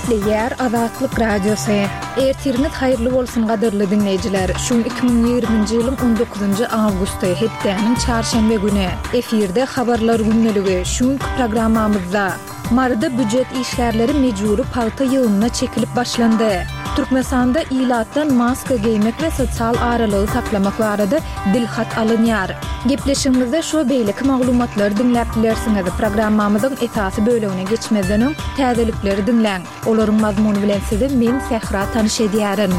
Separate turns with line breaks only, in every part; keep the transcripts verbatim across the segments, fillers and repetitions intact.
Hürmetli yer Azatlyk Radiosu. Ertiriniz hayırlı bolsun gadyrly dinleyijiler. Şu iki bin ýygrymynjy ýylyň on dokuzunjy awgusty hepdeniň çarşembe güni efirde habarlar günneligi şu programmamyzda marda büdjet işlerleri mecburi palta ýygyna çekilip başlandy. Türkmenistanda ilatdan maska giymek ve sosyal aralığı saklamak barada dilhat alınýar. Gepleşigimizde şu beýleki maglumatlary dinläp bilersiňiz. Programmamyzyň esasy bölegine geçmeden öň täzelikleri dinläň. Olaryň mazmuny bilen sizi men Sehra tanyş edýärin.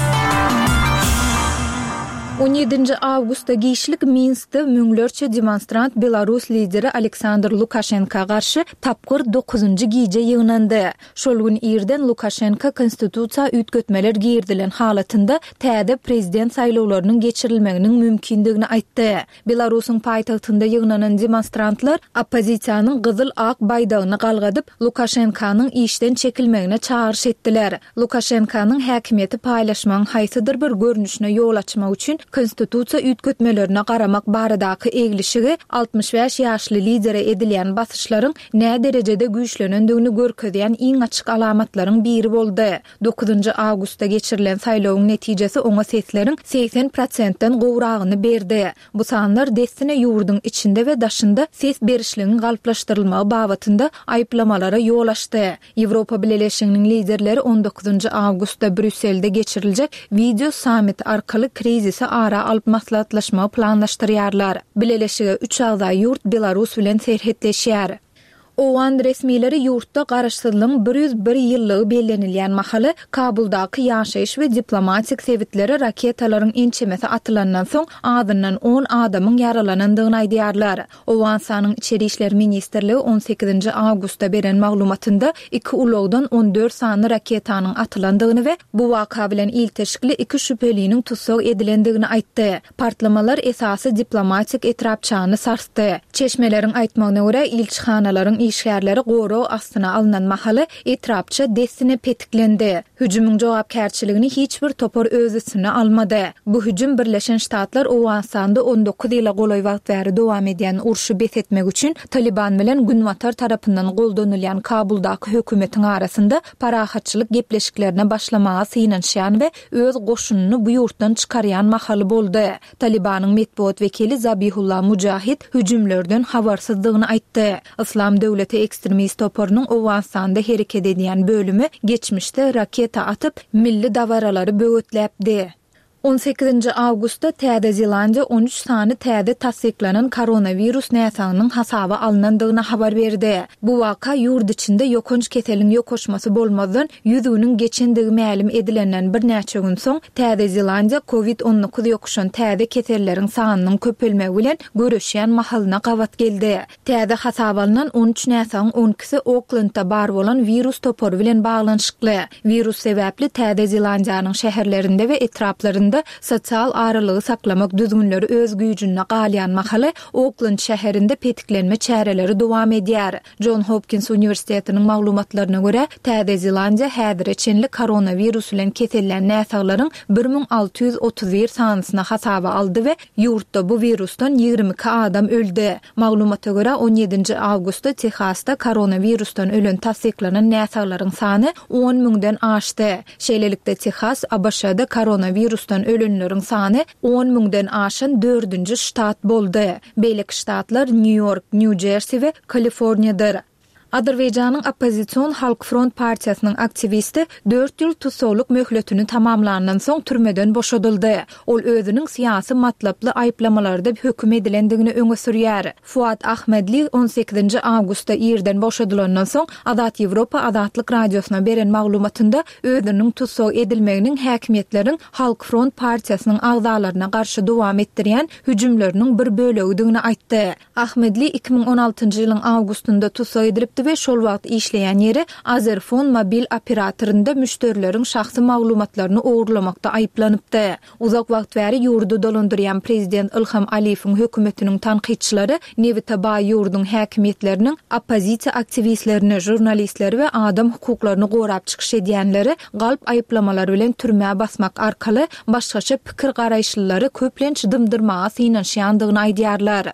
on ýedinji awgustda gişlik Minskde müňlerçe demonstrant Belarus lideri Aleksandr Lukashenka garşy tapgyr dokuzunjy giýje ýygnandy. Şol gün ýerden Lukashenka konstitusiýa ütgetmeler girdilen halatynda täze prezident saýlawlarynyň geçirilmeginiň mümkindigini aýtdy. Belarusyň paýtagtynda ýygnanan demonstrantlar oppozisiýanyň gyzyl ak baýdagyny galgadyp Lukashenkanyň işden çekilmegine çağırş etdiler. Lukashenkanyň häkimiýeti paýlaşmagyň haýsydyr bir görnüşine ýol açmak üçin konstitusiýa ütgetmelerine garamak baradaky eglişigi altmış beş ýaşly lidere edilýän basyşlaryň nä derejede güýçlenendigini görkezýän iň açyk alamatlaryň biri boldy. dokuzunjy awgustda geçirilen saýlawyň netijesi oňa sesleriň seksen prosentden gowragyny berdi. Bu sanlar destine ýurduň içinde we daşynda ses berişligini galplaşdyrylmagy babatynda aýplamalara ýol açdy. Ýewropa Birleşiginiň liderleri on dokuzunjy awgustda Brüsselde geçiriljek video summit arkaly krizisi ara alıp maslahatlaşma planlaşdyrýarlar. Birleşige üç agzay ýurt Belarus bilen serhetleşýär. Owan resmileri ýurtda garaşsyzlygyň bir ýüz bir ýyllygy bellenilýän mahaly Kabuldaky ýaşaýyş we diplomatik sebitleri raketalaryň ençemesi atylandan soň adyndan on adamyň yaralanandygyny aýdýarlar. Owan sanyň içeri işler ministrligi on sekizinji awgustda beren maglumatynda iki ulagdan on dört sany raketanyň atylandygyny we bu waka bilen ilteşikli iki şüpheliniň tutsak edilendigini aýtdy. Partlamalar esasy diplomatik etrapçany sarsdy. Çeşmeleriň aýtmagyna görä ilçixanalaryň işgärleri goro astyna alynan mahaly etrapça destine petiklendi. Hüjümüň jogapkärçiligini hiç bir topar öz üstüne almady. Bu hüjüm Birleşen Ştatlar Owansanda on dokuz ýyla golay wagt bäri dowam edýän urşy bethetmek üçin Taliban bilen Günwatar tarapyndan goldanylýan Kabuldaky hökümetiň arasynda parahatçylyk gepleşiklerine başlamaga synanýan we öz goşunyny bu ýurtdan çykarýan mahaly boldy. Talibanyň metbuat wekili Zabihullah Mujahid hüjümlerden habarsyzdygyny aýtdy. İslam döwleti ekstremist toparynyň Owansanda hereket edýän bölümi geçmişde raketa atyp milli dawaralary böwetläpdi. on sekizinji awgustda Täze Zelandiýa on üç sany täze tasdiklanan koronavirus näsanynyň hasaba alynandygyny habar berdi. Bu waka ýurt içinde ýokunç keseliň ýokoşmasy bolmadan ýüzüniň geçendigi ma'lum edilenden bir näçe gün soň Täze Zelandiýa covid on dokuz ýokuşan täze keselleriň sanynyň köpelmegi bilen görüşýän mahalyna gawat geldi. Täze hasaba alynan on üç näsanyň on ikisi Oaklandda bar bolan virus topary bilen baglanşykly. Virus sebäpli Täze Zelandiýanyň şäherlerinde we etraplarynda sosial aralygy saklamak düzgünleri öz güýjüne galýan mahaly Oakland şäherinde petiklenme çäreleri dowam edýär. John Hopkins Uniwersitetiniň maglumatlaryna görä, Täze Zelandiýa häzir çenli koronavirus bilen kesellän näsaglaryň bir ming alty ýüz otuz bir sanysyna hasaba aldy we ýurtda bu virusdan ýygrimi iki adam öldi. Maglumata görä on ýedinji awgustda Texasda koronavirusdan ölen tasdiklanan näsaglaryň sany on miňden aşdy. Şeýlelikde Texas A B Ş'da koronavirusdan ölünleriň sany on miňden aşan dördünji ştat boldy. Beýleki ştatlar New York, New Jersey we Kaliforniýadyr. Azerbaýjanyň Opposision Halk Front partiýasynyň aktivisti dört ýyl tutsawlyk möhletini tamamlandan soň türmeden boşadyldy. Ol özüniň syýasy matlaply aýplamalarda höküm edilendigini öňe sürýär. Fuat Ahmedli on sekizinji awgustda ýerden boşadylandan soň Azat Ýewropa Azatlyk radiosyna beren maglumatynda özüniň tutsaw edilmeginiň häkimiýetleriň Halk Front partiýasynyň agzalaryna garşy dowam etdirýän hüjümleriniň bir bölegdigini aýtdy. Ahmedli iki bin on altynjy ýylyň awgustunda tutsaw edilipdi we şol wagt işleýän ýeri Azerfon mobil operatorynda müşterileriň şahsy maglumatlaryny ogurlamakda aýplanypdy. Uzak wagt bäri ýurdu dolandyrýan prezident Ilham Aliýewiň hökümetiniň tanqidçilari Nevitaba ýurduň häkimiýetleriniň oppozisiýa aktivistlerini, jurnalistleri we adam hukuklaryny gorap çykyş edýänleri galp aýplamalary bilen türmäge basmak arkaly başgaça pikir garaýşlylary köplenç dymdyrmaga synanýandygyny aýdýarlar.